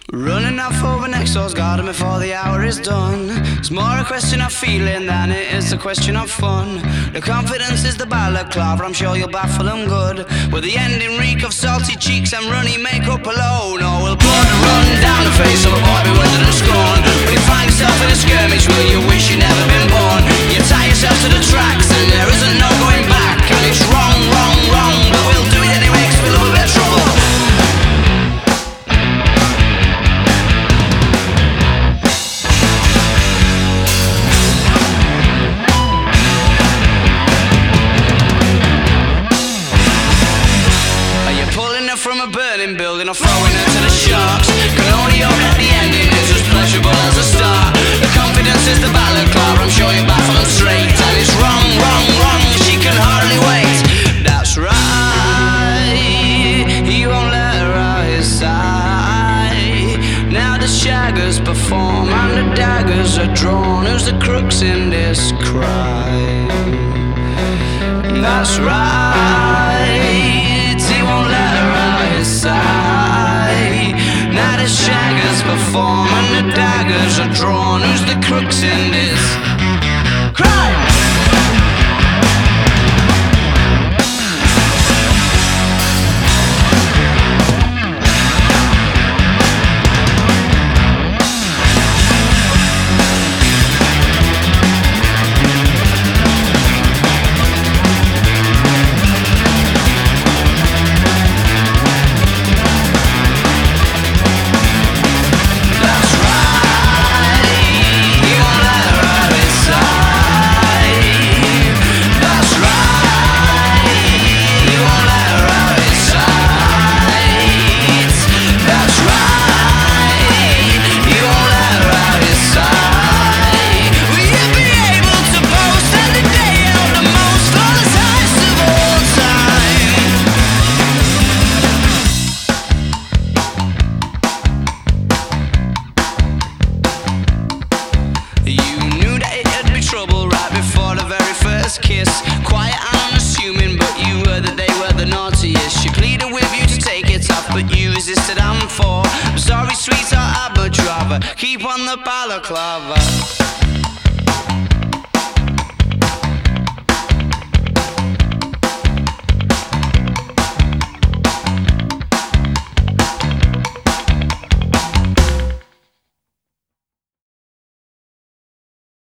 Running off over next door's garden before the hour is done. It's more a question of feeling than it is a question of fun. The confidence is the balaclava, I'm sure you'll baffle them good. With the ending reek of salty cheeks and runny makeup alone. Oh, will blood run down the face of a boy bewildered and scorned? Will you find yourself in a skirmish? Will you wish you'd never been born? You tie yourself to the tracks and there isn't no going back. And it's wrong, wrong, wrong, but we'll do it anyway 'cause we love a bit of trouble. From a burning building or throwing her to the sharks. Can only hope that the ending is as pleasurable as the start. The confidence is the balaclava, I'm sure you baffle them straight. And it's wrong, wrong, wrong, she can hardly wait. That's right, he won't let her out his sight. Now the shaggers perform and the daggers are drawn. Who's the crooks in this crime? That's right, he won't let her out his sight. Now the shaggers perform and the daggers are drawn. Who's the crooks in this crime? Trouble right before the very first kiss. Quiet and unassuming, but you heard that they were the naughtiest. She pleaded with you to take it off, but you resisted and fought. I'm sorry, sweetheart, I'd much rather keep on the balaclava.